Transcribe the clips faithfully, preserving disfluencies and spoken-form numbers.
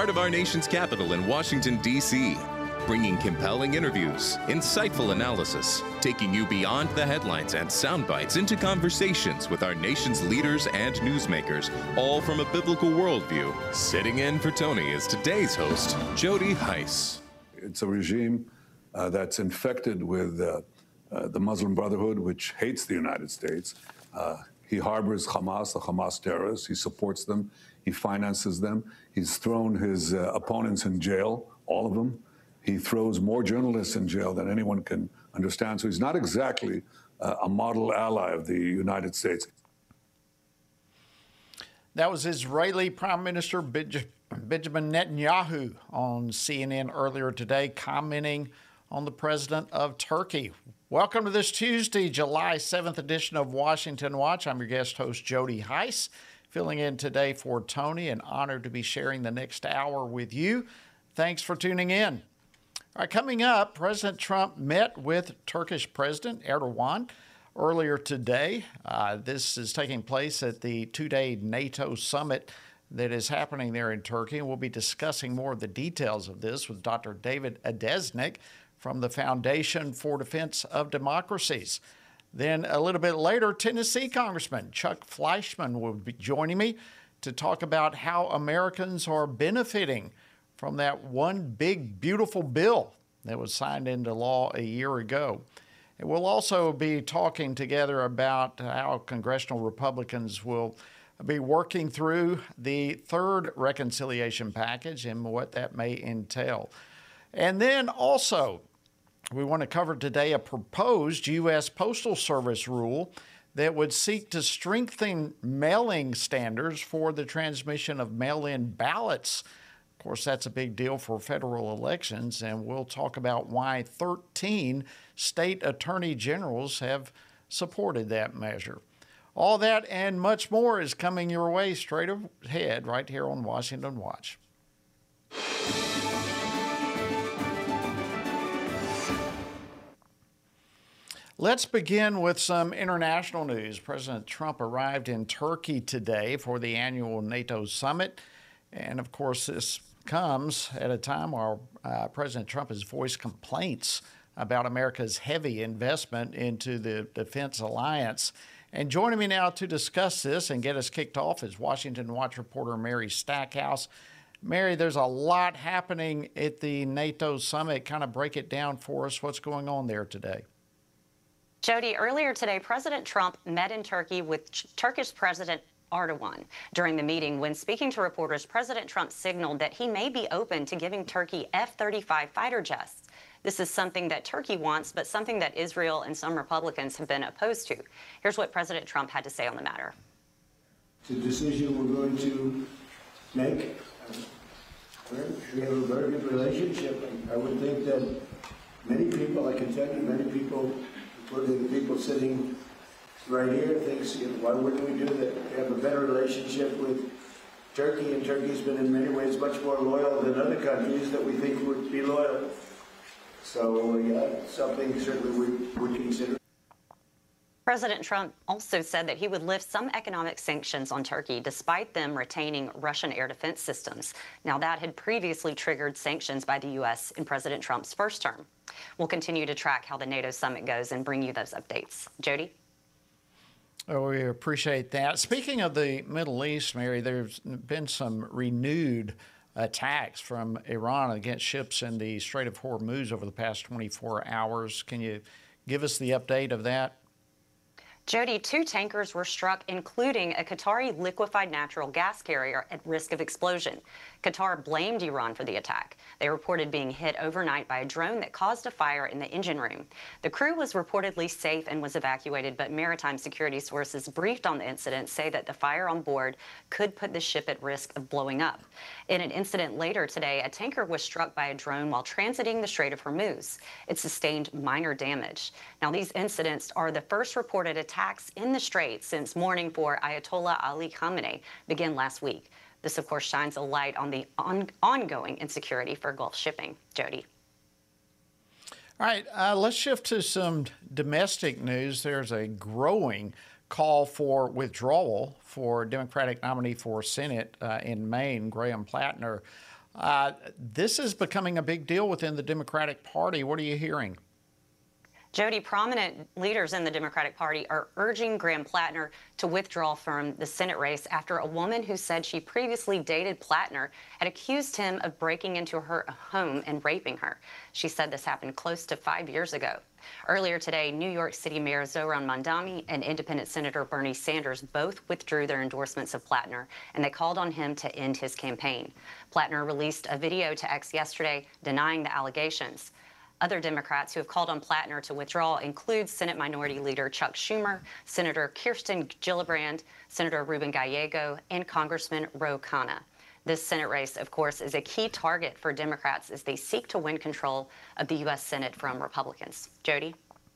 heart of our nation's capital in Washington, D C, bringing compelling interviews, insightful analysis, taking you beyond the headlines and sound bites into conversations with our nation's leaders and newsmakers, all from a biblical worldview. Sitting in for Tony is today's host, Jody Hice. It's a regime uh, that's infected with uh, uh, the Muslim Brotherhood, which hates the United States. Uh, he harbors Hamas, the Hamas terrorists. He supports them. He finances them. He's thrown his uh, opponents in jail, all of them. He throws more journalists in jail than anyone can understand. So he's not exactly uh, a model ally of the United States. That was Israeli Prime Minister Benjamin Netanyahu on C N N earlier today, commenting on the president of Turkey. Welcome to this Tuesday, July seventh edition of Washington Watch. I'm your guest host, Jody Hice, filling in today for Tony, and honored to be sharing the next hour with you. Thanks for tuning in. All right, coming up, President Trump met with Turkish President Erdogan earlier today. Uh, this is taking place at the two-day NATO summit that is happening there in Turkey, and we'll be discussing more of the details of this with Doctor David Adesnik from the Foundation for Defense of Democracies. Then a little bit later, Tennessee Congressman Chuck Fleischmann will be joining me to talk about how Americans are benefiting from that one big, beautiful bill that was signed into law a year ago. And we'll also be talking together about how congressional Republicans will be working through the third reconciliation package and what that may entail. And then also, we want to cover today a proposed U S Postal Service rule that would seek to strengthen mailing standards for the transmission of mail-in ballots. Of course, that's a big deal for federal elections, and we'll talk about why thirteen state attorney generals have supported that measure. All that and much more is coming your way straight ahead right here on Washington Watch. Let's begin with some international news. President Trump arrived in Turkey today for the annual NATO summit. And of course, this comes at a time where uh, President Trump has voiced complaints about America's heavy investment into the Defense Alliance. And joining me now to discuss this and get us kicked off is Washington Watch reporter Mary Stackhouse. Mary, there's a lot happening at the NATO summit. Kind of break it down for us. What's going on there today? Jody, earlier today, President Trump met in Turkey with Turkish President Erdogan. During the meeting, when speaking to reporters, President Trump signaled that he may be open to giving Turkey F thirty-five fighter jets. This is something that Turkey wants, but something that Israel and some Republicans have been opposed to. Here's what President Trump had to say on the matter. It's a decision we're going to make. We have a very good relationship. I would think that many people, I can tell you, many people, including the people sitting right here, thinks, you know, why wouldn't we do that? We have a better relationship with Turkey, and Turkey's been in many ways much more loyal than other countries that we think would be loyal. So, yeah, something certainly we would consider. President Trump also said that he would lift some economic sanctions on Turkey despite them retaining Russian air defense systems. Now, that had previously triggered sanctions by the U S in President Trump's first term. We'll continue to track how the NATO summit goes and bring you those updates. Jody? Oh, we appreciate that. Speaking of the Middle East, Mary, there's been some renewed attacks from Iran against ships in the Strait of Hormuz over the past twenty-four hours. Can you give us the update of that? Jody, two tankers were struck, including a Qatari liquefied natural gas carrier at risk of explosion. Qatar blamed Iran for the attack. They reported being hit overnight by a drone that caused a fire in the engine room. The crew was reportedly safe and was evacuated, but maritime security sources briefed on the incident say that the fire on board could put the ship at risk of blowing up. In an incident later today, a tanker was struck by a drone while transiting the Strait of Hormuz. It sustained minor damage. Now, these incidents are the first reported attacks in the Strait since mourning for Ayatollah Ali Khamenei began last week. This, of course, shines a light on the on ongoing insecurity for Gulf shipping. Jody. All right, uh, let's shift to some domestic news. There's a growing call for withdrawal for Democratic nominee for Senate uh, in Maine, Graham Plattner. Uh, this is becoming a big deal within the Democratic Party. What are you hearing? Jody, prominent leaders in the Democratic Party are urging Graham Plattner to withdraw from the Senate race after a woman who said she previously dated Plattner had accused him of breaking into her home and raping her. She said this happened close to five years ago. Earlier today, New York City Mayor Zohran Mamdani and Independent Senator Bernie Sanders both withdrew their endorsements of Plattner, and they called on him to end his campaign. Plattner released a video to X yesterday denying the allegations. Other Democrats who have called on Plattner to withdraw include Senate Minority Leader Chuck Schumer, Senator Kirsten Gillibrand, Senator Ruben Gallego, and Congressman Ro Khanna. This Senate race, of course, is a key target for Democrats as they seek to win control of the U S Senate from Republicans. Jody?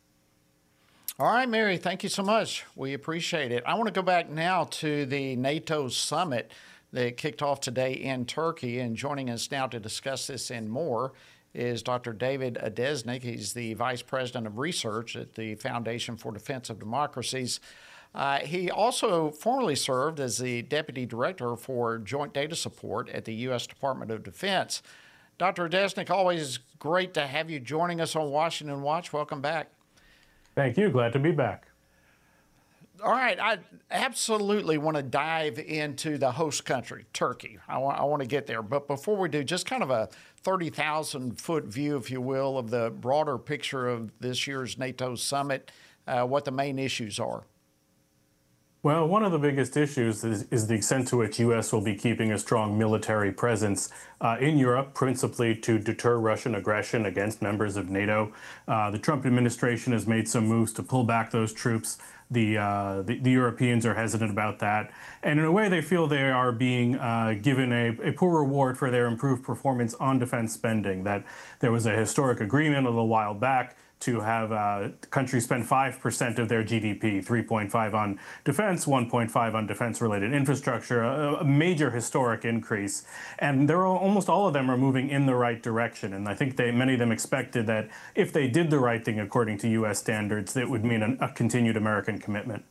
All right, Mary, thank you so much. We appreciate it. I want to go back now to the NATO summit that kicked off today in Turkey, and joining us now to discuss this and more is Doctor David Adesnik. He's the Vice President of Research at the Foundation for Defense of Democracies. Uh, he also formerly served as the Deputy Director for Joint Data Support at the U S Department of Defense. Doctor Adesnik, always great to have you joining us on Washington Watch. Welcome back. Thank you. Glad to be back. All right, I absolutely want to dive into the host country, Turkey. I want, I want to get there. But before we do, just kind of a thirty thousand foot view, if you will, of the broader picture of this year's NATO summit, uh, what the main issues are. Well, one of the biggest issues is, is the extent to which U S will be keeping a strong military presence uh, in Europe, principally to deter Russian aggression against members of NATO. Uh, the Trump administration has made some moves to pull back those troops. The, uh, the, the Europeans are hesitant about that. And in a way, they feel they are being uh, given a, a poor reward for their improved performance on defense spending, that there was a historic agreement a little while back to have uh, countries spend five percent of their G D P, three point five on defense, one point five on defense-related infrastructure, a, a major historic increase. And they're all, almost all of them are moving in the right direction. And I think they, many of them expected that if they did the right thing according to U S standards, that would mean an, a continued American commitment.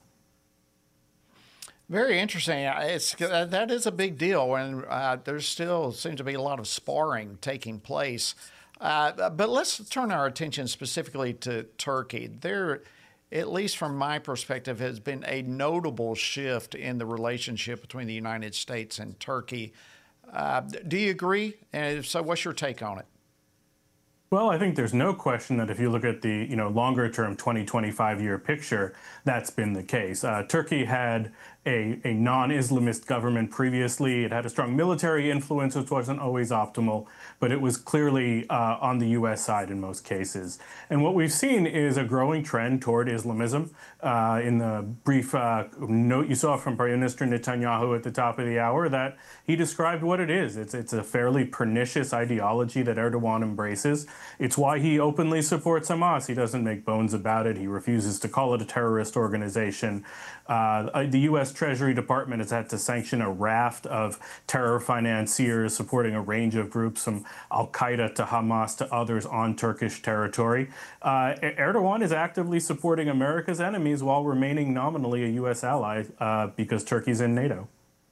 Very interesting. It's, that is a big deal, and uh, there still seems to be a lot of sparring taking place. Uh, but let's turn our attention specifically to Turkey. There, at least from my perspective, has been a notable shift in the relationship between the United States and Turkey. Uh, do you agree? And if so, what's your take on it? Well, I think there's no question that if you look at the you know longer-term twenty, twenty-five year picture, that's been the case. Uh, Turkey had a, a non-Islamist government previously. It had a strong military influence, which wasn't always optimal, but it was clearly uh, on the U S side in most cases. And what we've seen is a growing trend toward Islamism. Uh, in the brief uh, note you saw from Prime Minister Netanyahu at the top of the hour, that he described what it is. It's, it's a fairly pernicious ideology that Erdogan embraces. It's why he openly supports Hamas. He doesn't make bones about it. He refuses to call it a terrorist organization. Uh, the U S Treasury Department has had to sanction a raft of terror financiers supporting a range of groups, from al-Qaeda to Hamas to others on Turkish territory. Uh, Erdogan is actively supporting America's enemies while remaining nominally a U S ally uh, because Turkey's in NATO.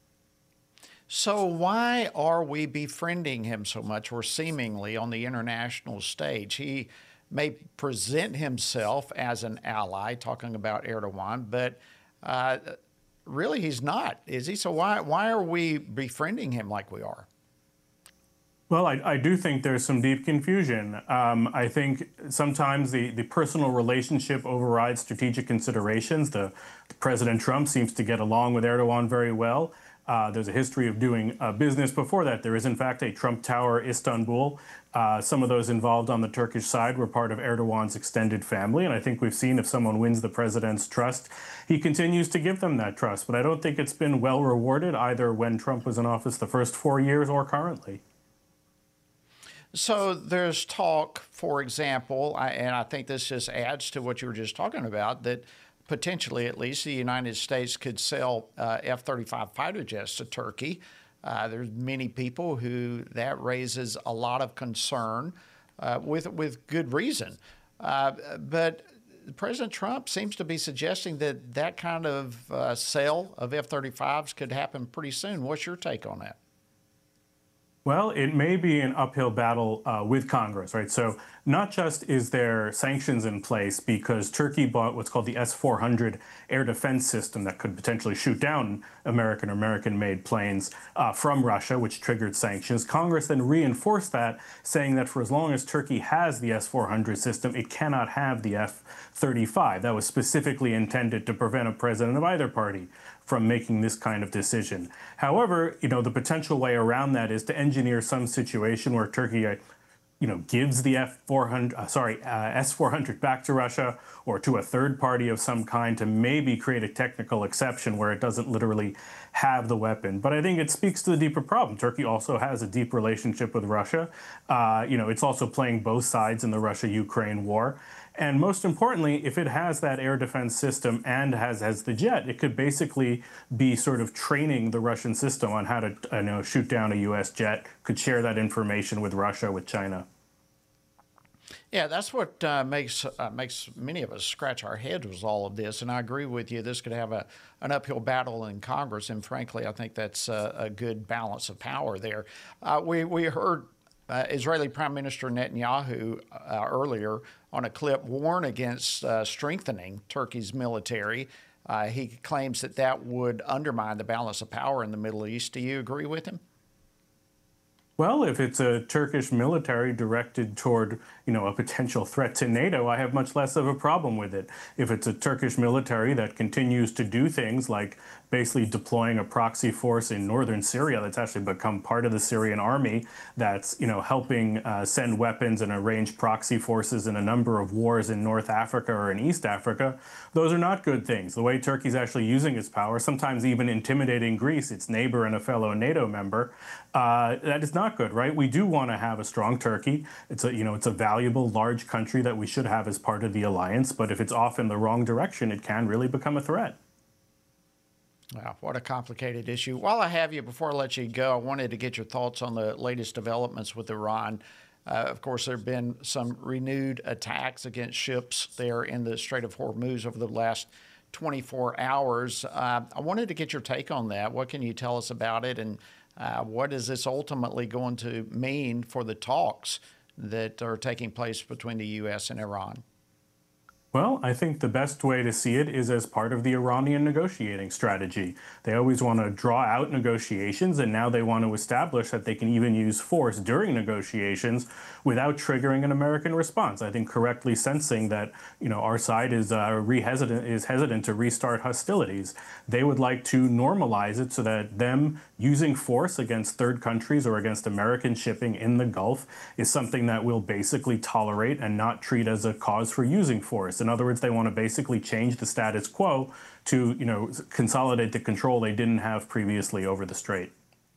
So why are we befriending him so much, or seemingly on the international stage? He may present himself as an ally, talking about Erdogan, but uh, really he's not, is he? So why, why are we befriending him like we are? Well, I, I do think there's some deep confusion. Um, I think sometimes the, the personal relationship overrides strategic considerations. The, the President Trump seems to get along with Erdogan very well. Uh, there's a history of doing uh, business before that. There is, in fact, a Trump Tower Istanbul. Uh, some of those involved on the Turkish side were part of Erdogan's extended family. And I think we've seen if someone wins the president's trust, he continues to give them that trust. But I don't think it's been well rewarded either when Trump was in office the first four years or currently. So there's talk, for example, I, and I think this just adds to what you were just talking about, that potentially, at least, the United States could sell uh, F thirty-five fighter jets to Turkey. Uh, there's many people who that raises a lot of concern, uh, with with good reason. Uh, but President Trump seems to be suggesting that that kind of uh, sale of F thirty-fives could happen pretty soon. What's your take on that? Well, it may be an uphill battle uh, with Congress, right? So not just is there sanctions in place because Turkey bought what's called the S four hundred air defense system that could potentially shoot down American or American-made planes uh, from Russia, which triggered sanctions. Congress then reinforced that, saying that for as long as Turkey has the S four hundred system, it cannot have the F thirty-five. That was specifically intended to prevent a president of either party from making this kind of decision. However, you know, the potential way around that is to engineer some situation where Turkey, you know, gives the F four hundred, uh, sorry, uh, S four hundred back to Russia or to a third party of some kind to maybe create a technical exception where it doesn't literally have the weapon. But I think it speaks to the deeper problem. Turkey also has a deep relationship with Russia. Uh, you know, it's also playing both sides in the Russia-Ukraine war. And most importantly, if it has that air defense system and has, has the jet, it could basically be sort of training the Russian system on how to you know, shoot down a U S jet, could share that information with Russia, with China. Yeah, that's what uh, makes uh, makes many of us scratch our heads with all of this. And I agree with you. This could have a, an uphill battle in Congress. And frankly, I think that's a, a good balance of power there. Uh, we, we heard Uh, Israeli Prime Minister Netanyahu uh, earlier on a clip warn against uh, strengthening Turkey's military. Uh, he claims that that would undermine the balance of power in the Middle East. Do you agree with him? Well, if it's a Turkish military directed toward, you know, a potential threat to NATO, I have much less of a problem with it. If it's a Turkish military that continues to do things like basically deploying a proxy force in northern Syria that's actually become part of the Syrian army, that's, you know, helping uh, send weapons and arrange proxy forces in a number of wars in North Africa or in East Africa, those are not good things. The way Turkey's actually using its power, sometimes even intimidating Greece, its neighbor and a fellow NATO member, uh, that is not good, right? We do want to have a strong Turkey. It's a, you know, it's a valuable, large country that we should have as part of the alliance. But if it's off in the wrong direction, it can really become a threat. Wow, what a complicated issue. While I have you, before I let you go, I wanted to get your thoughts on the latest developments with Iran. Uh, of course, there have been some renewed attacks against ships there in the Strait of Hormuz over the last twenty-four hours. Uh, I wanted to get your take on that. What can you tell us about it? And uh, what is this ultimately going to mean for the talks that are taking place between the U S and Iran? Well, I think the best way to see it is as part of the Iranian negotiating strategy. They always want to draw out negotiations, and now they want to establish that they can even use force during negotiations without triggering an American response. I think correctly sensing that, you know, our side is uh, re-hesitant, is hesitant to restart hostilities. They would like to normalize it so that them using force against third countries or against American shipping in the Gulf is something that we'll basically tolerate and not treat as a cause for using force. In other words, they want to basically change the status quo to, you know, consolidate the control they didn't have previously over the strait.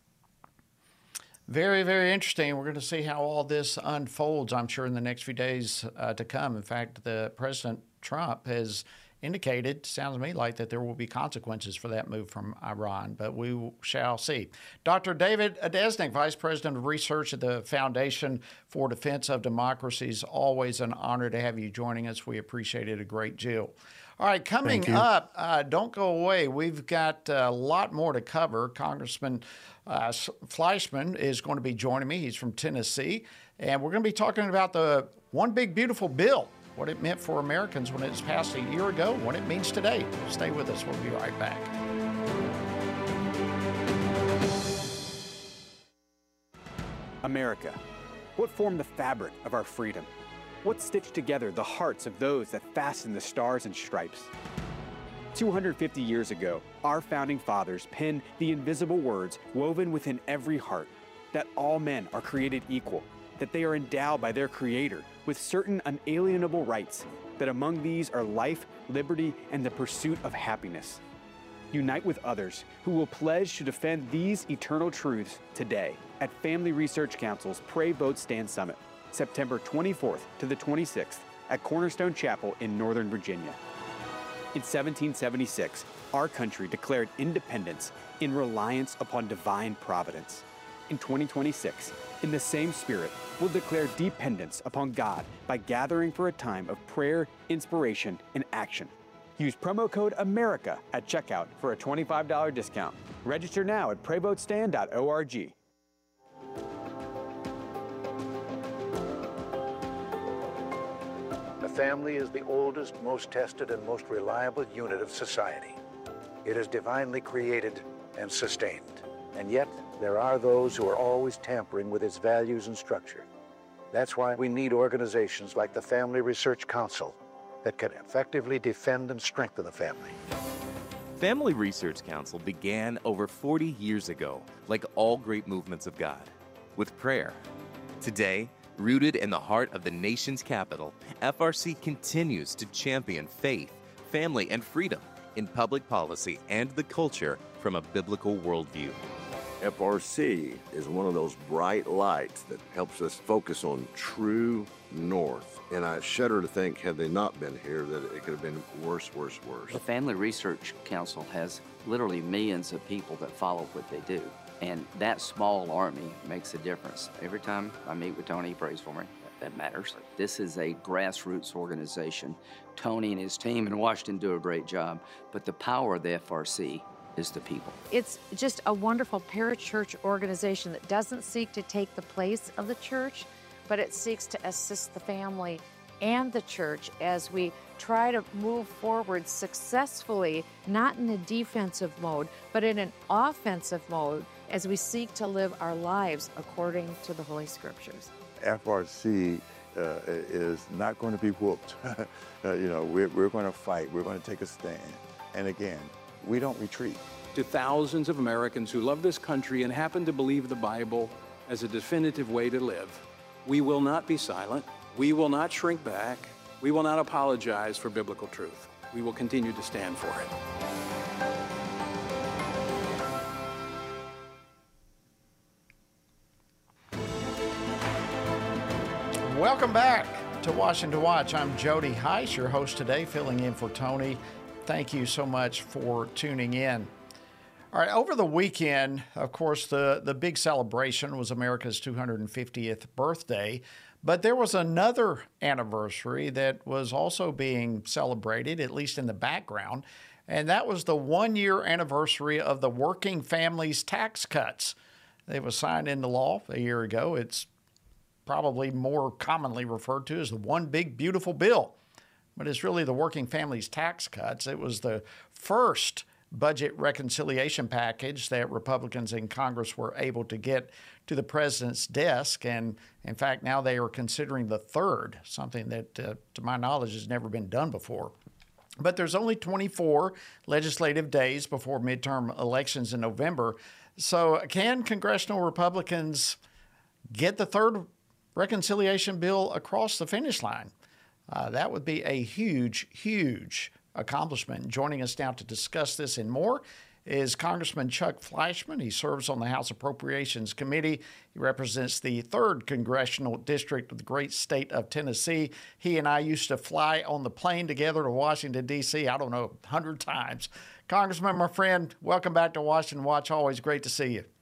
Very, very interesting. We're going to see how all this unfolds, I'm sure, in the next few days uh, to come. In fact, the President Trump has indicated, sounds to me like, that there will be consequences for that move from Iran, but we shall see. Doctor David Adesnik, Vice President of Research at the Foundation for Defense of Democracy, is always an honor to have you joining us. We appreciate it a great deal. All right, coming up, uh, don't go away. We've got a lot more to cover. Congressman uh, Fleischmann is going to be joining me. He's from Tennessee, and we're going to be talking about the One Big Beautiful Bill, what it meant for Americans when it was passed a year ago, what it means today. Stay with us. We'll be right back. America. What formed the fabric of our freedom? What stitched together the hearts of those that fastened the stars and stripes? two hundred fifty years ago, our founding fathers penned the invisible words woven within every heart, that all men are created equal, that they are endowed by their Creator with certain unalienable rights, that among these are life, liberty, and the pursuit of happiness. Unite with others who will pledge to defend these eternal truths today at Family Research Council's Pray, Vote, Stand Summit, September twenty-fourth to the twenty-sixth at Cornerstone Chapel in Northern Virginia. In seventeen seventy-six, our country declared independence in reliance upon divine providence. In twenty twenty-six, in the same spirit, we'll declare dependence upon God by gathering for a time of prayer, inspiration, and action. Use promo code AMERICA at checkout for a twenty-five dollars discount. Register now at pray vote stand dot org. family is the oldest, most tested, and most reliable unit of society. It is divinely created and sustained. And yet, there are those who are always tampering with its values and structure. That's why we need organizations like the Family Research Council that can effectively defend and strengthen the family. Family Research Council began over forty years ago, like all great movements of God, with prayer. Today, rooted in the heart of the nation's capital, F R C continues to champion faith, family, and freedom in public policy and the culture from a biblical worldview. F R C is one of those bright lights that helps us focus on true north. And I shudder to think, had they not been here, that it could have been worse, worse, worse. The Family Research Council has literally millions of people that follow what they do. And that small army makes a difference. Every time I meet with Tony, he prays for me. That matters. This is a grassroots organization. Tony and his team in Washington do a great job, but the power of the F R C is the people. It's just a wonderful parachurch organization that doesn't seek to take the place of the church, but it seeks to assist the family and the church as we try to move forward successfully, not in a defensive mode, but in an offensive mode as we seek to live our lives according to the Holy Scriptures. F R C uh, is not going to be whooped. uh, you know, we're, we're going to fight. We're going to take a stand. And again, we don't retreat. To thousands of Americans who love this country and happen to believe the Bible as a definitive way to live, we will not be silent. We will not shrink back. We will not apologize for biblical truth. We will continue to stand for it. Welcome back to Washington Watch. I'm Jody Heiss, your host today, filling in for Tony. Thank you so much for tuning in. All right, over the weekend, of course, the, the big celebration was America's two hundred fiftieth birthday, but there was another anniversary that was also being celebrated, at least in the background, and that was the one-year anniversary of the Working Families Tax Cuts. They were signed into law a year ago. It's probably more commonly referred to as the One Big Beautiful Bill, but it's really the Working Families Tax Cuts. It was the first budget reconciliation package that Republicans in Congress were able to get to the president's desk. And in fact, now they are considering the third, something that, uh, to my knowledge, has never been done before. But there's only twenty-four legislative days before midterm elections in November. So can congressional Republicans get the third reconciliation bill across the finish line? Uh, that would be a huge, huge accomplishment. Joining us now to discuss this and more is Congressman Chuck Fleischmann. He serves on the House Appropriations Committee. He represents the third Congressional District of the great state of Tennessee. He and I used to fly on the plane together to Washington, D C, I don't know, a hundred times. Congressman, my friend, welcome back to Washington Watch. Always great to see you.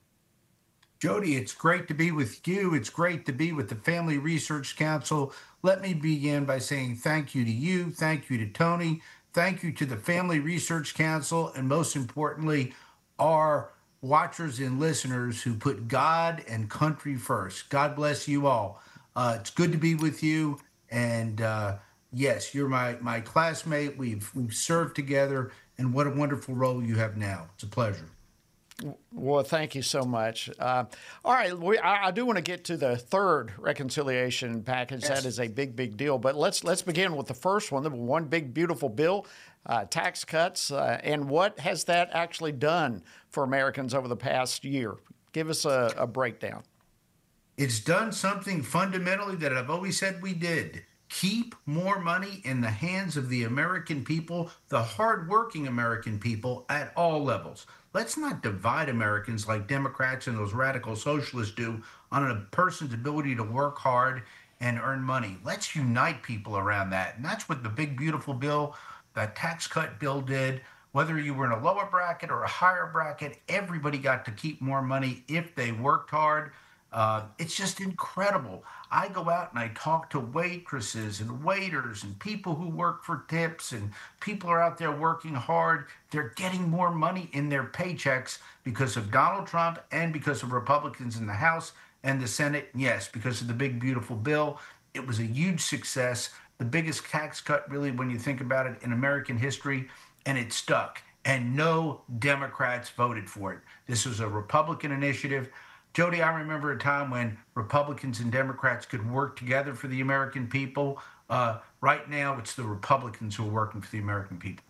Jody, it's great to be with you. It's great to be with the Family Research Council. Let me begin by saying thank you to you, thank you to Tony, thank you to the Family Research Council, and most importantly, our watchers and listeners who put God and country first. God bless you all. Uh, it's good to be with you, and uh, yes, you're my my classmate. We've we've served together, and what a wonderful role you have now. It's a pleasure. Well, thank you so much. Uh, all right, we, I, I do want to get to the third reconciliation package. Yes. That is a big, big deal. But let's let's begin with the first one, the One Big Beautiful Bill, uh, tax cuts, uh, and what has that actually done for Americans over the past year? Give us a, a breakdown. It's done something fundamentally that I've always said we did. Keep more money in the hands of the American people, the hardworking American people at all levels. Let's not divide Americans like Democrats and those radical socialists do on a person's ability to work hard and earn money. Let's unite people around that. And that's what the Big Beautiful Bill, that tax cut bill did. Whether you were in a lower bracket or a higher bracket, everybody got to keep more money if they worked hard. Uh, it's just incredible. I go out and I talk to waitresses and waiters and people who work for tips, and people are out there working hard. They're getting more money in their paychecks because of Donald Trump and because of Republicans in the House and the Senate. Yes, because of the Big Beautiful Bill. It was a huge success. the biggest tax cut, really, when you think about it, in American history, and it stuck. And no Democrats voted for it. This was a Republican initiative. Jody, I remember a time when Republicans and Democrats could work together for the American people. Uh, right now, it's the Republicans who are working for the American people.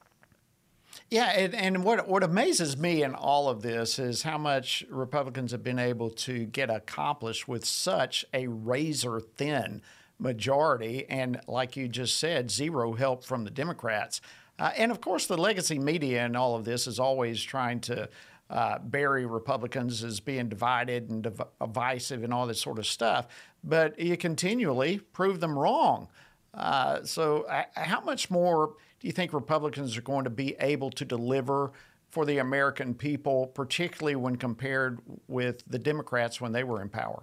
Yeah, and, and what what amazes me in all of this is how much Republicans have been able to get accomplished with such a razor-thin majority, and like you just said, zero help from the Democrats. Uh, and of course, the legacy media and all of this is always trying to uh, bury Republicans as being divided and div- divisive and all this sort of stuff. But you continually prove them wrong. Uh, so uh, how much more do you think Republicans are going to be able to deliver for the American people, particularly when compared with the Democrats when they were in power?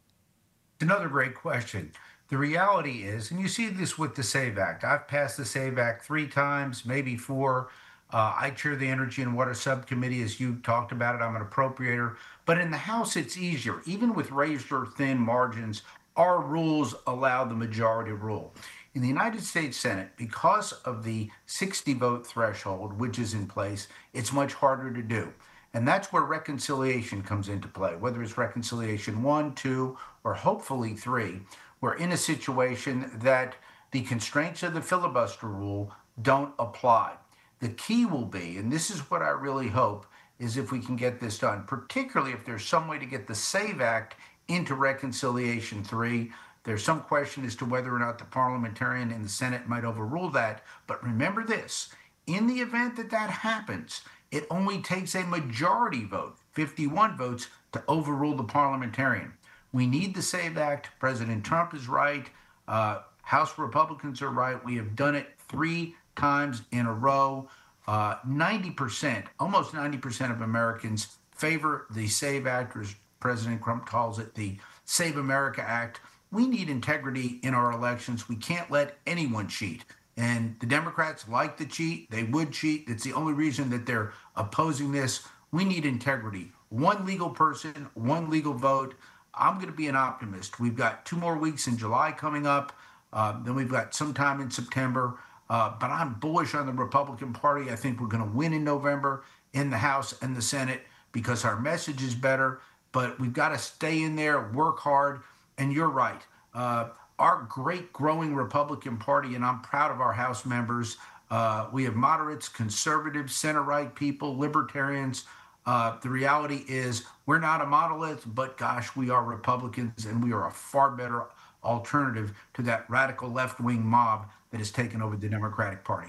Another great question. The reality is, and you see this with the SAVE Act. I've passed the SAVE Act three times, maybe four. Uh, I chair the Energy and Water Subcommittee, as you talked about it. I'm an appropriator. But in the House, it's easier. Even with razor-thin margins, our rules allow the majority rule. In the United States Senate, because of the sixty-vote threshold, which is in place, it's much harder to do. And that's where reconciliation comes into play, whether it's reconciliation one, two, or hopefully three. We're in a situation that the constraints of the filibuster rule don't apply. The key will be, and this is what I really hope, is if we can get this done, particularly if there's some way to get the SAVE Act into reconciliation three. There's some question as to whether or not the parliamentarian in the Senate might overrule that. But remember this, in the event that that happens, it only takes a majority vote, fifty-one votes, to overrule the parliamentarian. We need the SAVE Act. President Trump is right. Uh, House Republicans are right. We have done it three times in a row. Uh, ninety percent, almost ninety percent of Americans favor the SAVE Act, or as President Trump calls it, the Save America Act. We need integrity in our elections. We can't let anyone cheat. And the Democrats like to cheat. They would cheat. It's the only reason that they're opposing this. We need integrity. One legal person, one legal vote. I'm going to be an optimist. We've got two more weeks in July coming up. Uh, then we've got some time in September. Uh, but I'm bullish on the Republican Party. I think we're going to win in November in the House and the Senate because our message is better. But we've got to stay in there, work hard. And you're right. Uh, our great growing Republican Party, and I'm proud of our House members. Uh, we have moderates, conservatives, center-right people, libertarians. Uh, the reality is we're not a monolith, but gosh, we are Republicans, and we are a far better alternative to that radical left-wing mob that has taken over the Democratic Party.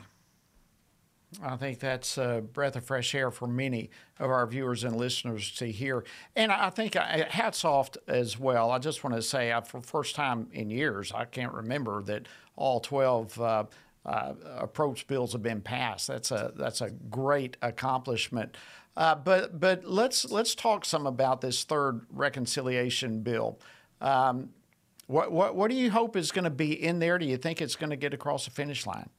I think that's a breath of fresh air for many of our viewers and listeners to hear. And I think hats off as well. I just want to say, for the first time in years, I can't remember that all twelve uh, uh, approach bills have been passed. That's a that's a great accomplishment. Uh, but but let's let's talk some about this third reconciliation bill. Um, what what what do you hope is going to be in there? Do you think it's going to get across the finish line?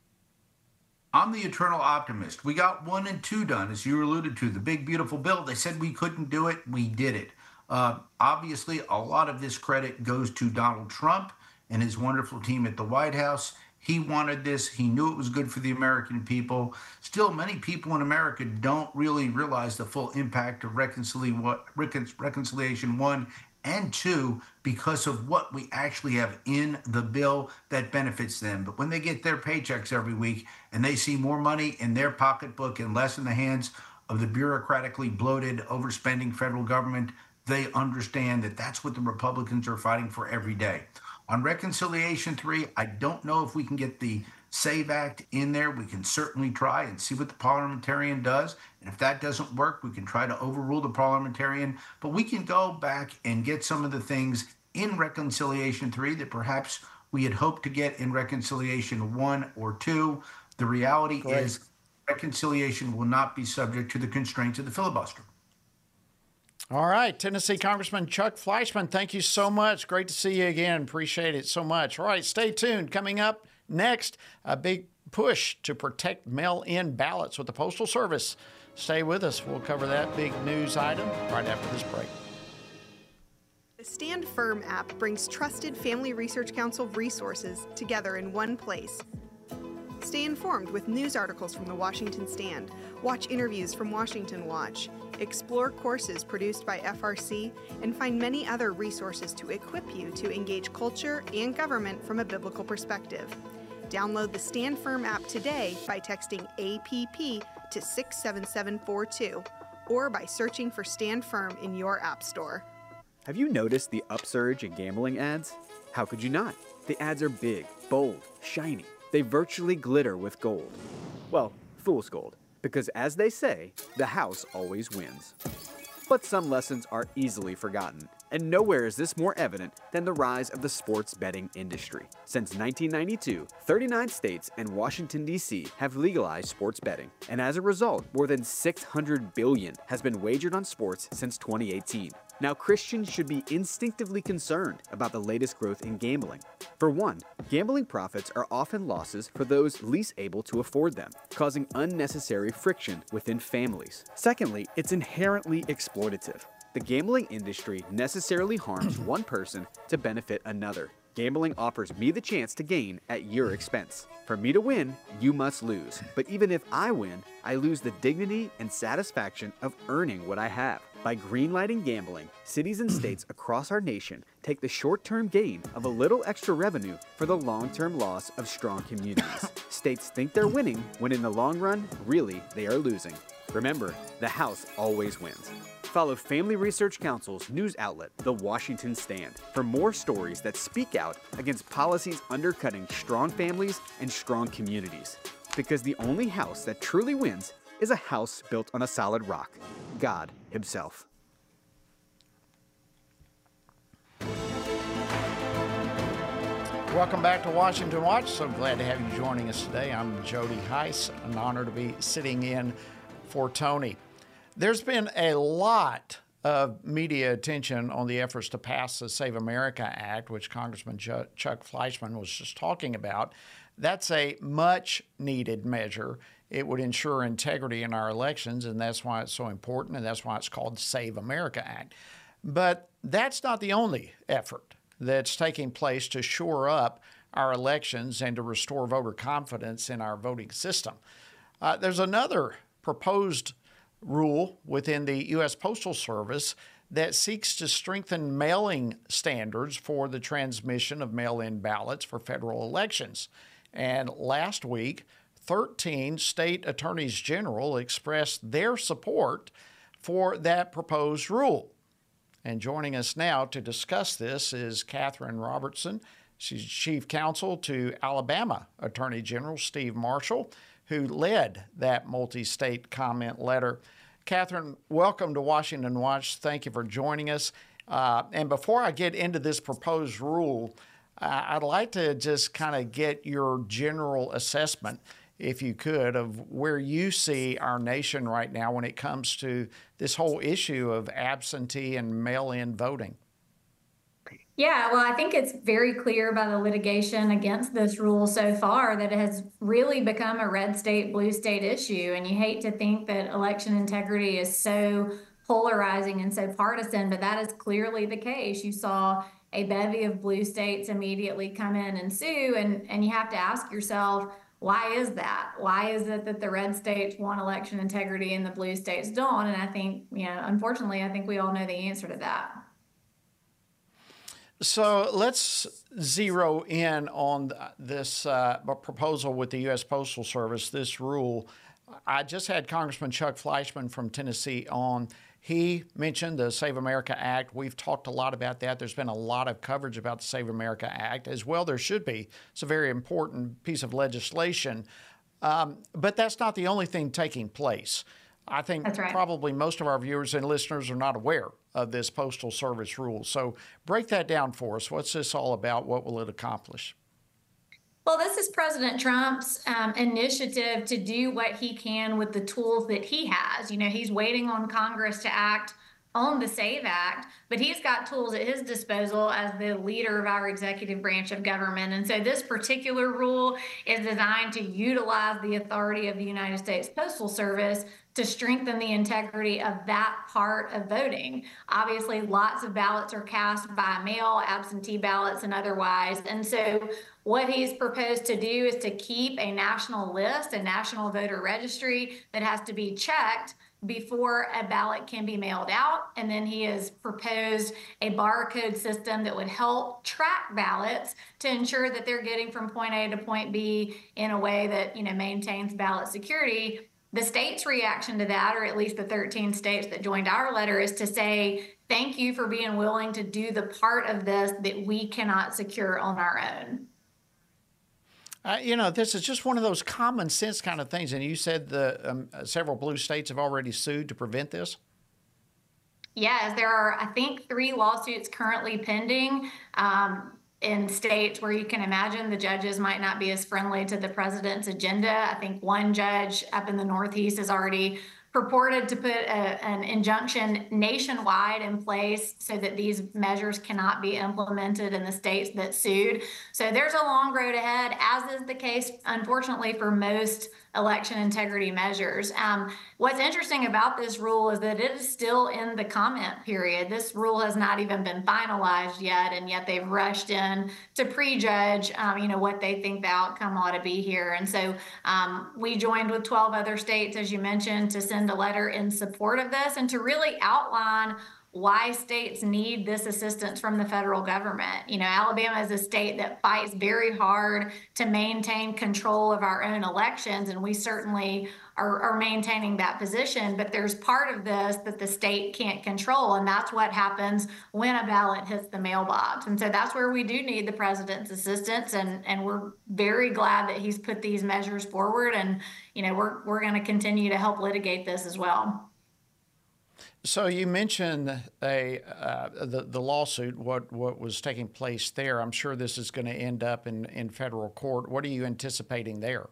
I'm the eternal optimist. We got one and two done, as you alluded to, the big, beautiful bill. They said we couldn't do it. We did it. Uh, obviously, a lot of this credit goes to Donald Trump and his wonderful team at the White House. He wanted this. He knew it was good for the American people. Still, many people in America don't really realize the full impact of reconcili- Reconciliation one and two because of what we actually have in the bill that benefits them. But when they get their paychecks every week and they see more money in their pocketbook and less in the hands of the bureaucratically bloated, overspending federal government, they understand that that's what the Republicans are fighting for every day. On Reconciliation three, I don't know if we can get the SAVE Act in there. We can certainly try and see what the parliamentarian does. And if that doesn't work, we can try to overrule the parliamentarian. But we can go back and get some of the things in Reconciliation three that perhaps we had hoped to get in Reconciliation one or two. The reality Great. is reconciliation will not be subject to the constraints of the filibuster. All right, Tennessee Congressman Chuck Fleischmann, thank you so much. Great to see you again. Appreciate it so much. All right, stay tuned. Coming up next, a big push to protect mail-in ballots with the Postal Service. Stay with us. We'll cover that big news item right after this break. The Stand Firm app brings trusted Family Research Council resources together in one place. Stay informed with news articles from the Washington Stand, watch interviews from Washington Watch, explore courses produced by F R C, and find many other resources to equip you to engage culture and government from a biblical perspective. Download the Stand Firm app today by texting A P P to six seven seven four two or by searching for Stand Firm in your app store. Have you noticed the upsurge in gambling ads? How could you not? The ads are big, bold, shiny. They virtually glitter with gold. Well, fool's gold, because as they say, the house always wins. But some lessons are easily forgotten, and nowhere is this more evident than the rise of the sports betting industry. Since nineteen ninety-two, thirty-nine states and Washington, D C have legalized sports betting, and as a result, more than six hundred billion dollars has been wagered on sports since twenty eighteen. Now, Christians should be instinctively concerned about the latest growth in gambling. For one, gambling profits are often losses for those least able to afford them, causing unnecessary friction within families. Secondly, it's inherently exploitative. The gambling industry necessarily harms one person to benefit another. Gambling offers me the chance to gain at your expense. For me to win, you must lose. But even if I win, I lose the dignity and satisfaction of earning what I have. By greenlighting gambling, cities and states across our nation take the short-term gain of a little extra revenue for the long-term loss of strong communities. States think they're winning when in the long run, really, they are losing. Remember, the house always wins. Follow Family Research Council's news outlet, The Washington Stand, for more stories that speak out against policies undercutting strong families and strong communities. Because the only house that truly wins is a house built on a solid rock, God Himself. Welcome back to Washington Watch. So glad to have you joining us today. I'm Jody Heiss. An honor to be sitting in for Tony. There's been a lot of media attention on the efforts to pass the Save America Act, which Congressman Ch- Chuck Fleischmann was just talking about. That's a much-needed measure. It would ensure integrity in our elections, and that's why it's so important, and that's why it's called the Save America Act. But that's not the only effort that's taking place to shore up our elections and to restore voter confidence in our voting system. Uh, there's another proposed rule within the U S Postal Service that seeks to strengthen mailing standards for the transmission of mail-in ballots for federal elections. And last week, thirteen state attorneys general expressed their support for that proposed rule. And joining us now to discuss this is Catherine Robertson. She's chief counsel to Alabama Attorney General Steve Marshall, who led that multi-state comment letter. Catherine, welcome to Washington Watch. Thank you for joining us. Uh, and before I get into this proposed rule, uh, I'd like to just kind of get your general assessment, if you could, of where you see our nation right now when it comes to this whole issue of absentee and mail-in voting. Yeah, well, I think it's very clear by the litigation against this rule so far that it has really become a red state, blue state issue. And you hate to think that election integrity is so polarizing and so partisan, but that is clearly the case. You saw a bevy of blue states immediately come in and sue, and, and you have to ask yourself, why is that? Why is it that the red states want election integrity and the blue states don't? And I think, you know, unfortunately, I think we all know the answer to that. So let's zero in on this uh, proposal with the U S Postal Service, this rule. I just had Congressman Chuck Fleischmann from Tennessee on. He mentioned the Save America Act. We've talked a lot about that. There's been a lot of coverage about the Save America Act, as well there should be. It's a very important piece of legislation. Um, but that's not the only thing taking place. I think right. probably most of our viewers and listeners are not aware of this Postal Service rule. So break that down for us. What's this all about? What will it accomplish? Well, this is President Trump's um, initiative to do what he can with the tools that he has. You know, he's waiting on Congress to act on the SAVE Act, but he's got tools at his disposal as the leader of our executive branch of government. And so this particular rule is designed to utilize the authority of the United States Postal Service to strengthen the integrity of that part of voting. Obviously, lots of ballots are cast by mail, absentee ballots and otherwise. And so what he's proposed to do is to keep a national list, a national voter registry that has to be checked before a ballot can be mailed out. And then he has proposed a barcode system that would help track ballots to ensure that they're getting from point A to point B in a way that, you know, maintains ballot security. The state's reaction to that, or at least the thirteen states that joined our letter, is to say, thank you for being willing to do the part of this that we cannot secure on our own. Uh, you know, this is just one of those common sense kind of things. And you said the um, several blue states have already sued to prevent this? Yes, there are, I think, three lawsuits currently pending um, in states where you can imagine the judges might not be as friendly to the president's agenda. I think one judge up in the Northeast has already purported to put a, an injunction nationwide in place so that these measures cannot be implemented in the states that sued. So there's a long road ahead, as is the case, unfortunately, for most election integrity measures. Um, what's interesting about this rule is that it is still in the comment period. This rule has not even been finalized yet, and yet they've rushed in to prejudge, um, you know, what they think the outcome ought to be here. And so um, we joined with twelve other states, as you mentioned, to send a letter in support of this and to really outline why states need this assistance from the federal government. You know, Alabama is a state that fights very hard to maintain control of our own elections, and we certainly are, are maintaining that position. But there's part of this that the state can't control, and that's what happens when a ballot hits the mailbox. And so that's where we do need the president's assistance, and, and we're very glad that he's put these measures forward. And, you know, we're, we're going to continue to help litigate this as well. So you mentioned a uh, the the lawsuit. What what was taking place there? I'm sure this is going to end up in in federal court. What are you anticipating there?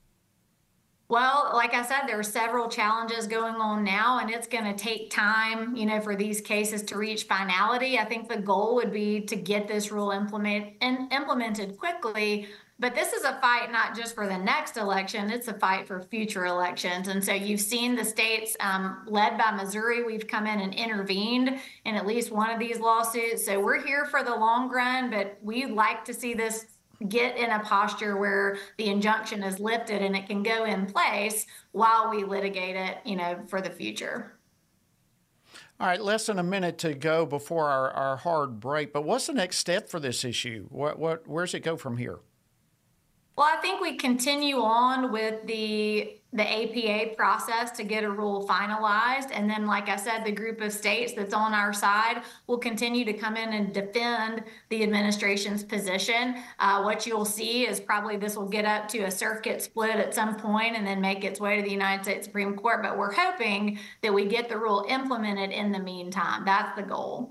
Well, like I said, there are several challenges going on now, and it's going to take time, you know, for these cases to reach finality. I think the goal would be to get this rule implement and implemented quickly. But this is a fight not just for the next election, it's a fight for future elections. And so you've seen the states um, led by Missouri, we've come in and intervened in at least one of these lawsuits. So we're here for the long run, but we'd like to see this get in a posture where the injunction is lifted and it can go in place while we litigate it, you know, for the future. All right, less than a minute to go before our, our hard break. But what's the next step for this issue? What, what, where's it go from here? Well, I think we continue on with the the A P A process to get a rule finalized. And then, like I said, the group of states that's on our side will continue to come in and defend the administration's position. Uh, what you'll see is probably this will get up to a circuit split at some point and then make its way to the United States Supreme Court. But we're hoping that we get the rule implemented in the meantime. That's the goal.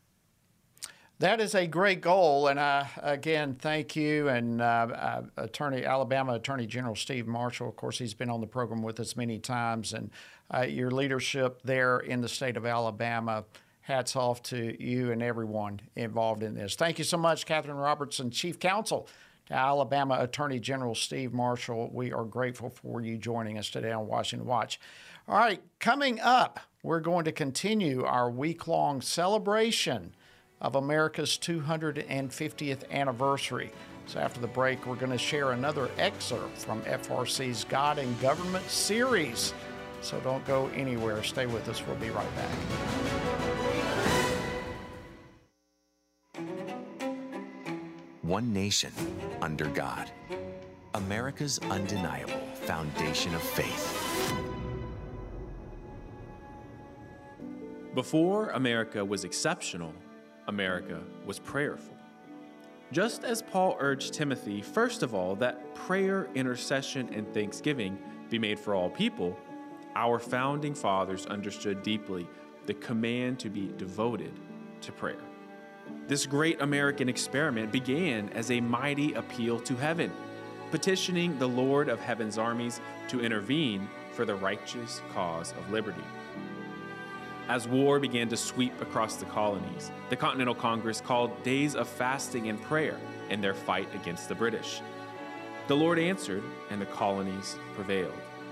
That is a great goal, and uh, again, thank you. And uh, uh, Attorney Alabama Attorney General Steve Marshall, of course, he's been on the program with us many times, and uh, your leadership there in the state of Alabama, hats off to you and everyone involved in this. Thank you so much, Catherine Robertson, Chief Counsel to Alabama Attorney General Steve Marshall. We are grateful for you joining us today on Washington Watch. All right, coming up, we're going to continue our week-long celebration of America's two hundred fiftieth anniversary. So after the break, we're going to share another excerpt from F R C's God and Government series. So don't go anywhere. Stay with us. We'll be right back. One nation under God. America's undeniable foundation of faith. Before America was exceptional, America was prayerful. Just as Paul urged Timothy, first of all, that prayer, intercession, and thanksgiving be made for all people, our founding fathers understood deeply the command to be devoted to prayer. This great American experiment began as a mighty appeal to heaven, petitioning the Lord of heaven's armies to intervene for the righteous cause of liberty. As war began to sweep across the colonies, the Continental Congress called days of fasting and prayer in their fight against the British. The Lord answered, and the colonies prevailed.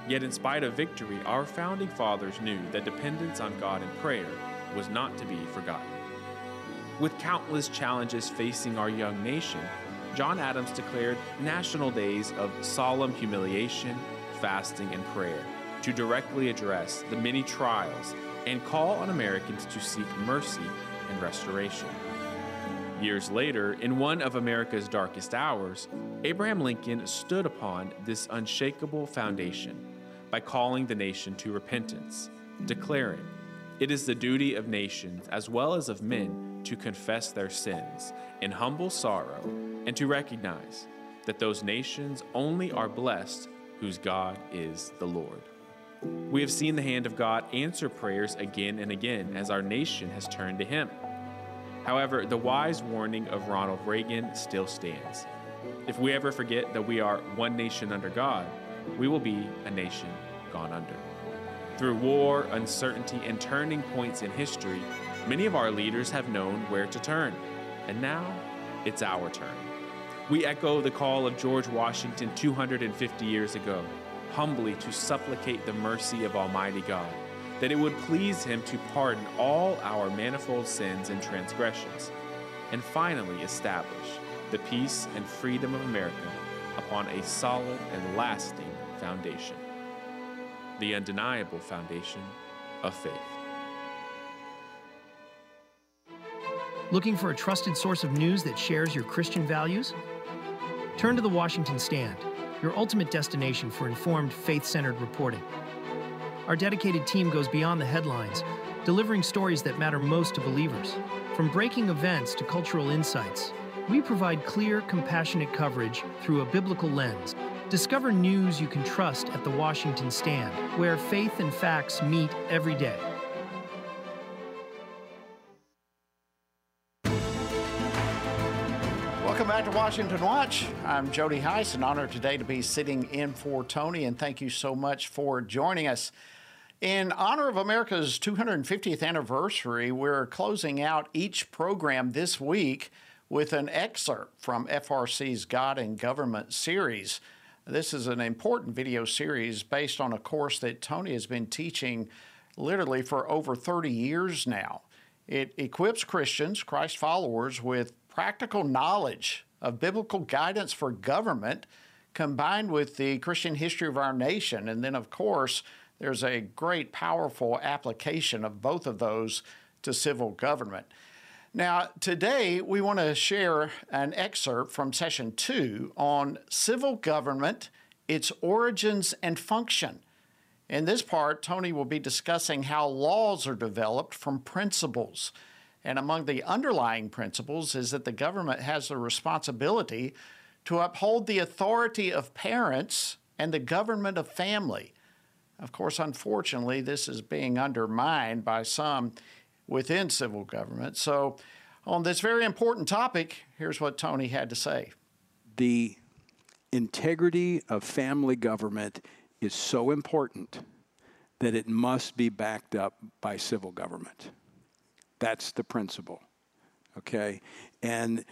Yet in spite of victory, our founding fathers knew that dependence on God in prayer was not to be forgotten. With countless challenges facing our young nation, John Adams declared national days of solemn humiliation, fasting, and prayer to directly address the many trials and call on Americans to seek mercy and restoration. Years later, in one of America's darkest hours, Abraham Lincoln stood upon this unshakable foundation by calling the nation to repentance, declaring, "It is the duty of nations as well as of men to confess their sins in humble sorrow and to recognize that those nations only are blessed whose God is the Lord." We have seen the hand of God answer prayers again and again as our nation has turned to Him. However, the wise warning of Ronald Reagan still stands. If we ever forget that we are one nation under God, we will be a nation gone under. Through war, uncertainty, and turning points in history, many of our leaders have known where to turn, and now it's our turn. We echo the call of George Washington two hundred fifty years ago, humbly to supplicate the mercy of Almighty God, that it would please Him to pardon all our manifold sins and transgressions, and finally establish the peace and freedom of America upon a solid and lasting foundation, the undeniable foundation of faith. Looking for a trusted source of news that shares your Christian values? Turn to the Washington Stand, your ultimate destination for informed, faith-centered reporting. Our dedicated team goes beyond the headlines, delivering stories that matter most to believers. From breaking events to cultural insights, we provide clear, compassionate coverage through a biblical lens. Discover news you can trust at the Washington Stand, where faith and facts meet every day. Welcome back to Washington Watch. I'm Jody Heiss, an honor today to be sitting in for Tony, and thank you so much for joining us. In honor of America's two hundred fiftieth anniversary, we're closing out each program this week with an excerpt from F R C's God and Government series. This is an important video series based on a course that Tony has been teaching literally for over thirty years now. It equips Christians, Christ followers, with practical knowledge of biblical guidance for government combined with the Christian history of our nation. And then, of course, there's a great, powerful application of both of those to civil government. Now, today we want to share an excerpt from session two on civil government, its origins and function. In this part, Tony will be discussing how laws are developed from principles. And among the underlying principles is that the government has the responsibility to uphold the authority of parents and the government of family. Of course, unfortunately, this is being undermined by some within civil government. So on this very important topic, here's what Tony had to say. The integrity of family government is so important that it must be backed up by civil government. That's the principle, okay? And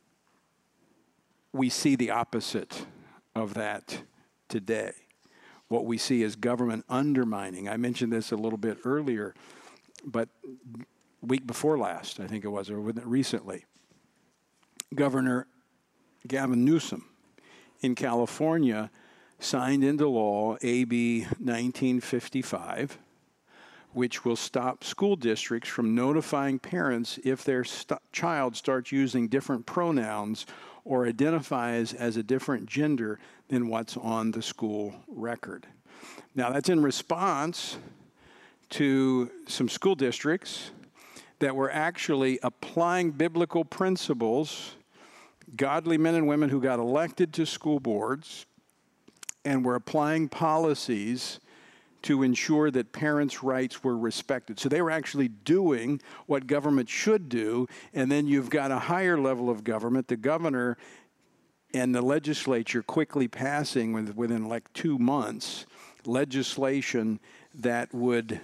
we see the opposite of that today. What we see is government undermining. I mentioned this a little bit earlier, but week before last, I think it was, or recently, Governor Gavin Newsom in California signed into law A B nineteen fifty-five, which will stop school districts from notifying parents if their st- child starts using different pronouns or identifies as a different gender than what's on the school record. Now, that's in response to some school districts that were actually applying biblical principles, godly men and women who got elected to school boards, and were applying policies to ensure that parents' rights were respected. So they were actually doing what government should do, and then you've got a higher level of government, the governor and the legislature quickly passing with, within like two months legislation that would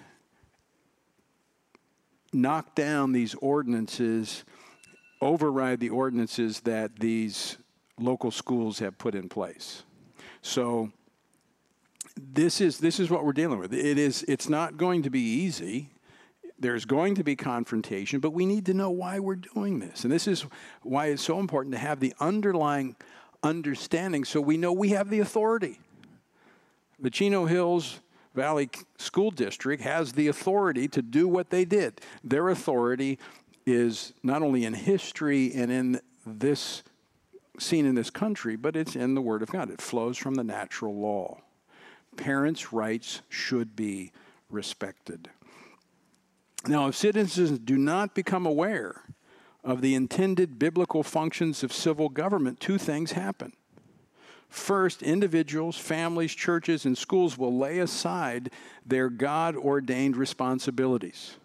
knock down these ordinances, override the ordinances that these local schools have put in place. So this is this is what we're dealing with. It is it's not going to be easy. There's going to be confrontation, but we need to know why we're doing this. And this is why it's so important to have the underlying understanding so we know we have the authority. The Chino Hills Valley School District has the authority to do what they did. Their authority is not only in history and in this seen in this country, but it's in the Word of God. It flows from the natural law. Parents' rights should be respected. Now, if citizens do not become aware of the intended biblical functions of civil government, two things happen. First, individuals, families, churches, and schools will lay aside their God-ordained responsibilities.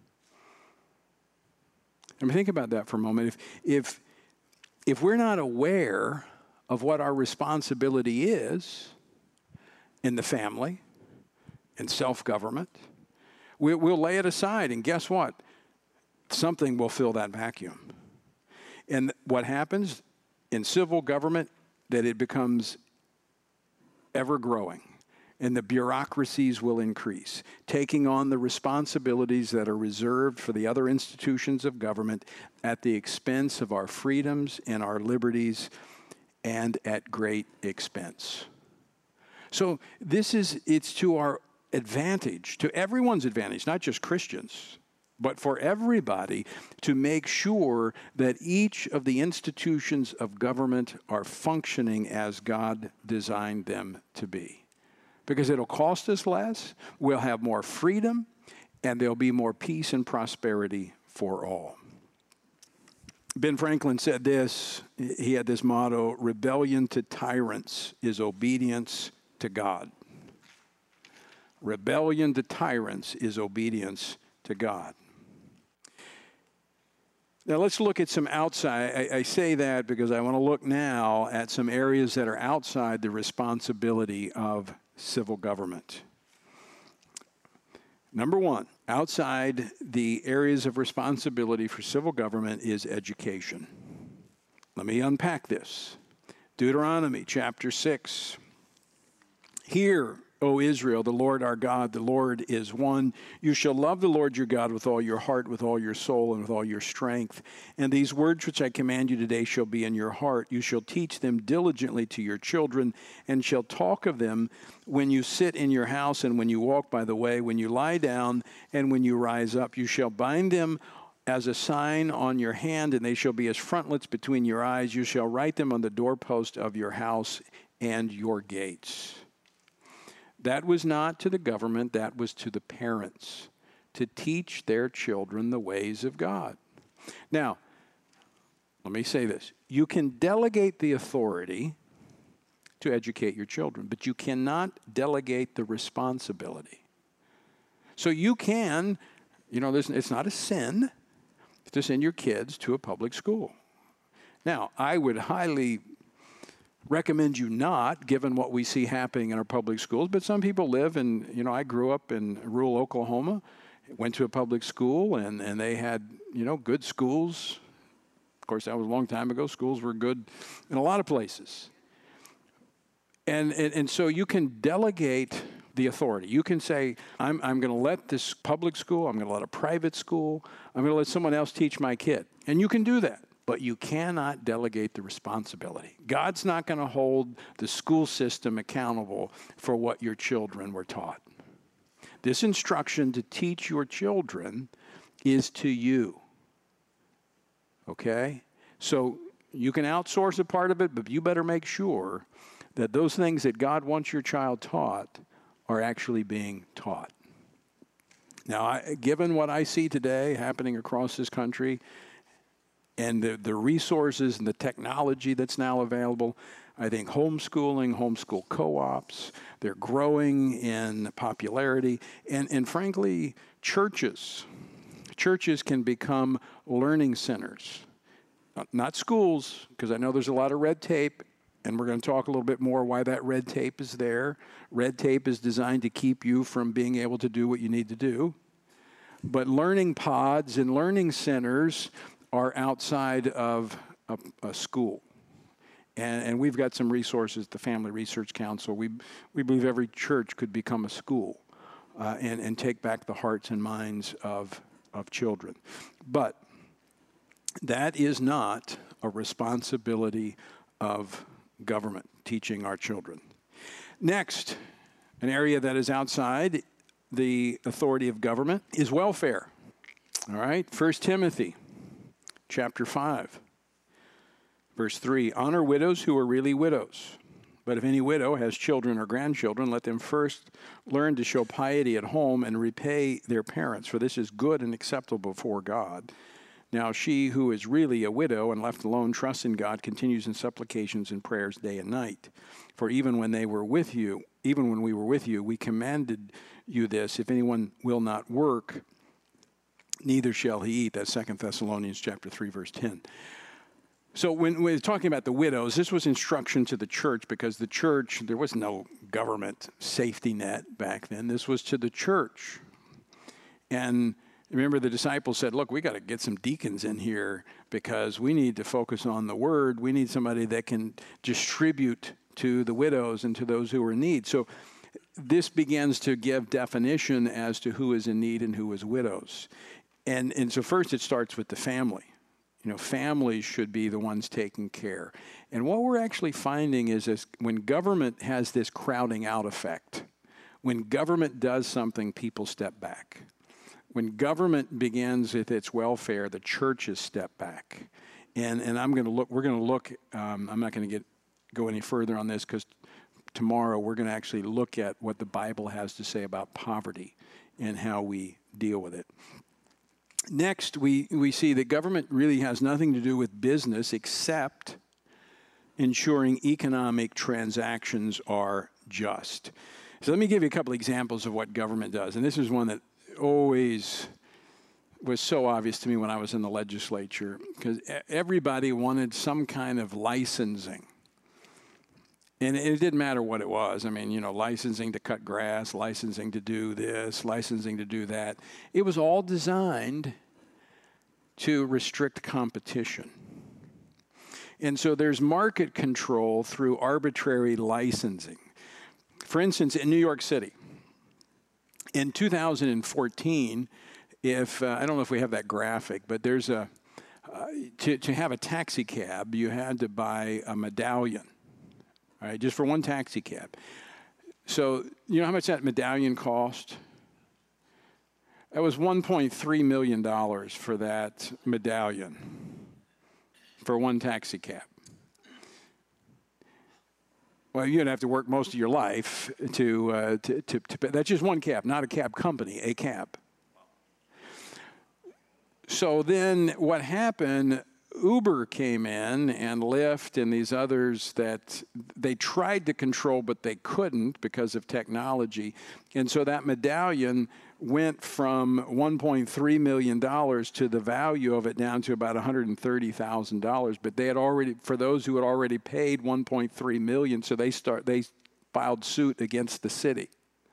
I mean, think about that for a moment. If, if, if we're not aware of what our responsibility is in the family, in self-government, we, we'll lay it aside, and guess what? Something will fill that vacuum. And what happens in civil government, that it becomes ever-growing, and the bureaucracies will increase, taking on the responsibilities that are reserved for the other institutions of government at the expense of our freedoms and our liberties, and at great expense. So this is, it's to our advantage, to everyone's advantage, not just Christians, but for everybody, to make sure that each of the institutions of government are functioning as God designed them to be. Because it'll cost us less, we'll have more freedom, and there'll be more peace and prosperity for all. Ben Franklin said this, he had this motto, rebellion to tyrants is obedience to God. Rebellion to tyrants is obedience to God. Now let's look at some outside, I, I say that because I want to look now at some areas that are outside the responsibility of civil government. Number one, outside the areas of responsibility for civil government is education. Let me unpack this. Deuteronomy chapter six. Hear, O Israel, the Lord our God, the Lord is one. You shall love the Lord your God with all your heart, with all your soul, and with all your strength. And these words which I command you today shall be in your heart. You shall teach them diligently to your children, and shall talk of them when you sit in your house, and when you walk by the way, when you lie down, and when you rise up. You shall bind them as a sign on your hand, and they shall be as frontlets between your eyes. You shall write them on the doorpost of your house and your gates. That was not to the government, that was to the parents, to teach their children the ways of God. Now, let me say this. You can delegate the authority to educate your children, but you cannot delegate the responsibility. So you can, you know, it's not a sin to send your kids to a public school. Now, I would highly recommend you not, given what we see happening in our public schools, but some people live in, you know, I grew up in rural Oklahoma, went to a public school, and, and they had, you know, good schools. Of course, that was a long time ago. Schools were good in a lot of places. And, and, and so you can delegate the authority. You can say, I'm, I'm going to let this public school, I'm going to let a private school, I'm going to let someone else teach my kid. And you can do that. But you cannot delegate the responsibility. God's not going to hold the school system accountable for what your children were taught. This instruction to teach your children is to you. Okay? So you can outsource a part of it, but you better make sure that those things that God wants your child taught are actually being taught. Now, I, given what I see today happening across this country, and the, the resources and the technology that's now available, I think homeschooling, homeschool co-ops, they're growing in popularity. And, and frankly, churches. Churches can become learning centers. Not schools, because I know there's a lot of red tape, and we're going to talk a little bit more why that red tape is there. Red tape is designed to keep you from being able to do what you need to do. But learning pods and learning centers are outside of a, a school. And, and we've got some resources, the Family Research Council. We, we believe every church could become a school uh, and, and take back the hearts and minds of, of children. But that is not a responsibility of government, teaching our children. Next, an area that is outside the authority of government is welfare. All right, First Timothy chapter five. Verse three, honor widows who are really widows. But if any widow has children or grandchildren, let them first learn to show piety at home and repay their parents, for this is good and acceptable before God. Now she who is really a widow and left alone trusts in God, continues in supplications and prayers day and night. For even when they were with you, even when we were with you, we commanded you this, if anyone will not work, neither shall he eat. That's Second Thessalonians chapter three, verse ten. So when we're talking about the widows, this was instruction to the church, because the church, there was no government safety net back then. This was to the church. And remember, the disciples said, look, we got to get some deacons in here because we need to focus on the word. We need somebody that can distribute to the widows and to those who are in need. So this begins to give definition as to who is in need and who is widows. And, and so first it starts with the family. You know, families should be the ones taking care. And what we're actually finding is this, when government has this crowding out effect, when government does something, people step back. When government begins with its welfare, the churches step back. And and I'm going to look, we're going to look, um, I'm not going to get go any further on this because tomorrow we're going to actually look at what the Bible has to say about poverty and how we deal with it. Next, we, we see that government really has nothing to do with business except ensuring economic transactions are just. So let me give you a couple examples of what government does. And this is one that always was so obvious to me when I was in the legislature, because everybody wanted some kind of licensing. And it didn't matter what it was. I mean, you know, licensing to cut grass, licensing to do this, licensing to do that. It was all designed to restrict competition. And so there's market control through arbitrary licensing. For instance, in New York City, in two thousand fourteen, if, uh, I don't know if we have that graphic, but there's a, uh, to, to have a taxi cab, you had to buy a medallion. All right, just for one taxi cab. So, you know how much that medallion cost? That was one point three million dollars for that medallion for one taxi cab. Well, you'd have to work most of your life to, uh, to, to, to, that's just one cab, not a cab company, a cab. So then what happened, Uber came in and Lyft and these others that they tried to control, but they couldn't because of technology. And so that medallion went from one point three million dollars to the value of it down to about one hundred thirty thousand dollars. But they had already, for those who had already paid one point three million dollars, so they start they filed suit against the city.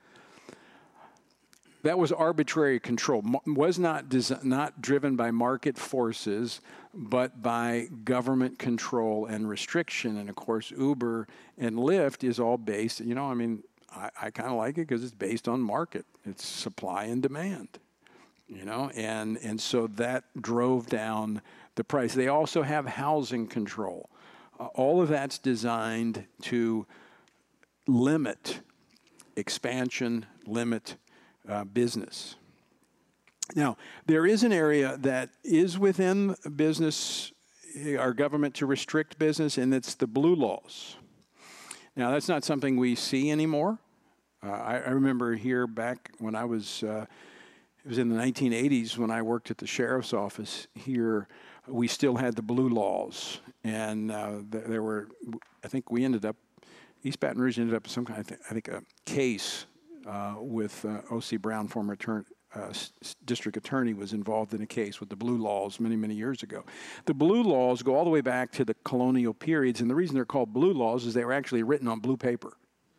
That was arbitrary control. Was not des- not driven by market forces, but by government control and restriction. And of course, Uber and Lyft is all based, you know, I mean, I, I kind of like it because it's based on market. It's supply and demand, you know, and, and so that drove down the price. They also have housing control. Uh, all of that's designed to limit expansion, limit Uh, business. Now, there is an area that is within business, our government to restrict business, and it's the blue laws. Now, that's not something we see anymore. Uh, I, I remember here back when I was, uh, it was in the nineteen eighties when I worked at the sheriff's office here, we still had the blue laws. And uh, th- there were, I think we ended up, East Baton Rouge ended up with some kind of, th- I think, a case Uh, with uh, O C Brown, former attorney, uh, s- district attorney, was involved in a case with the blue laws many, many years ago. The blue laws go all the way back to the colonial periods, and the reason they're called blue laws is they were actually written on blue paper.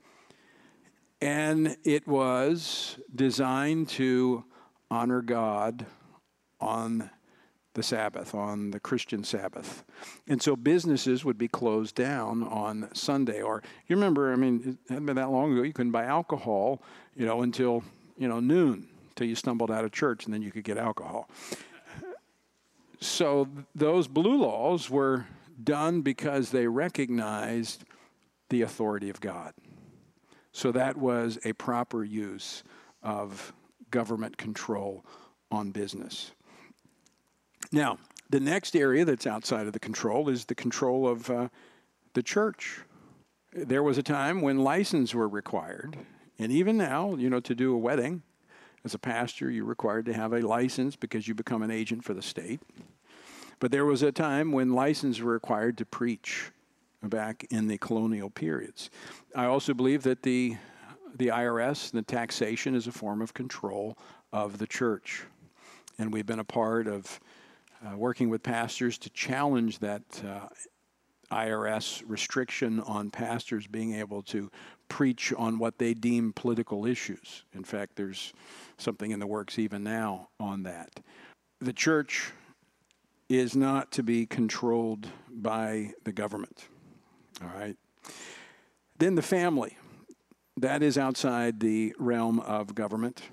And it was designed to honor God on the Sabbath, on the Christian Sabbath. And so businesses would be closed down on Sunday. Or you remember, I mean, it hadn't been that long ago, you couldn't buy alcohol, you know, until, you know, noon, until you stumbled out of church, and then you could get alcohol. So those blue laws were done because they recognized the authority of God. So that was a proper use of government control on business. Now, the next area that's outside of the control is the control of uh, the church. There was a time when licenses were required, and even now, you know, to do a wedding, as a pastor, you're required to have a license because you become an agent for the state. But there was a time when licenses were required to preach back in the colonial periods. I also believe that the, the I R S, the taxation, is a form of control of the church. And we've been a part of uh, working with pastors to challenge that uh, I R S restriction on pastors being able to preach on what they deem political issues. In fact, there's something in the works even now on that. The church is not to be controlled by the government. All right. Then the family. That is outside the realm of government.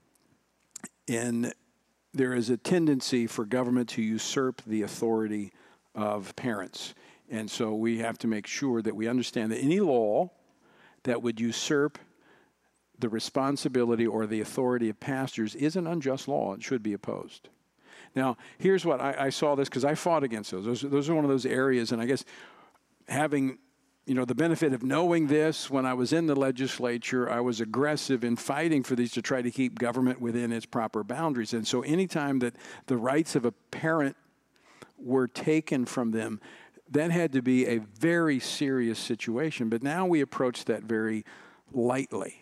And there is a tendency for government to usurp the authority of parents. And so we have to make sure that we understand that any law that would usurp the responsibility or the authority of pastors is an unjust law and should be opposed. Now, here's what I, I saw this because I fought against those. those. Those are one of those areas, and I guess having, you know, the benefit of knowing this when I was in the legislature, I was aggressive in fighting for these to try to keep government within its proper boundaries. And so anytime that the rights of a parent were taken from them, that had to be a very serious situation. But now we approach that very lightly.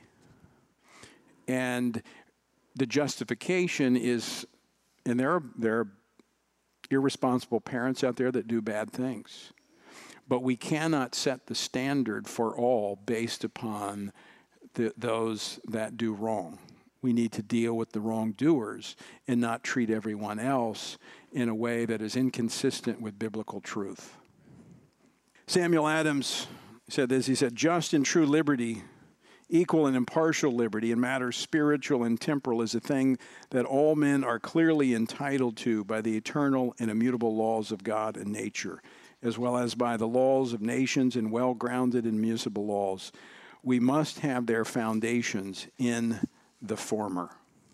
And the justification is, and there are, there are irresponsible parents out there that do bad things. But we cannot set the standard for all based upon the, those that do wrong. We need to deal with the wrongdoers and not treat everyone else in a way that is inconsistent with biblical truth. Samuel Adams said this, he said, "Just and true liberty, equal and impartial liberty in matters spiritual and temporal is a thing that all men are clearly entitled to by the eternal and immutable laws of God and nature, as well as by the laws of nations and well-grounded and municipal laws. We must have their foundations in the former."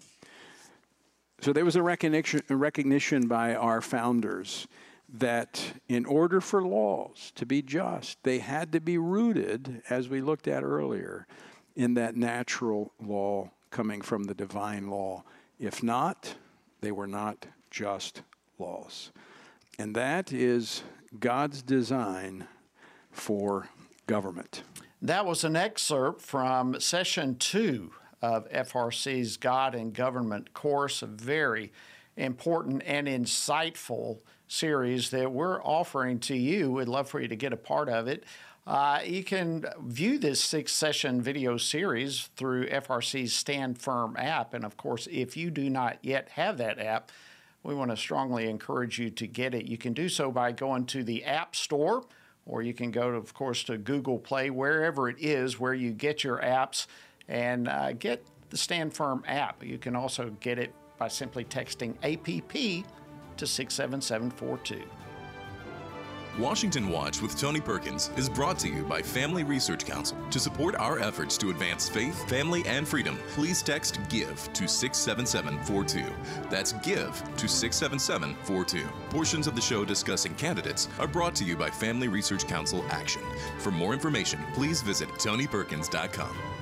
So there was a recognition, a recognition by our founders that in order for laws to be just, they had to be rooted, as we looked at earlier, in that natural law coming from the divine law. If not, they were not just laws. And that is God's design for government. That was an excerpt from session two of F R C's God and Government course, a very important and insightful series that we're offering to you. We'd love for you to get a part of it. Uh, you can view this six-session video series through F R C's Stand Firm app. And, of course, if you do not yet have that app, we want to strongly encourage you to get it. You can do so by going to the App Store, or you can go, to, of course, to Google Play, wherever it is where you get your apps, and uh, get the Stand Firm app. You can also get it by simply texting A P P to six seven seven four two. Washington Watch with Tony Perkins is brought to you by Family Research Council. To support our efforts to advance faith, family, and freedom, please text GIVE to six seven seven four two. That's GIVE to six seven seven four two. Portions of the show discussing candidates are brought to you by Family Research Council Action. For more information, please visit tony perkins dot com.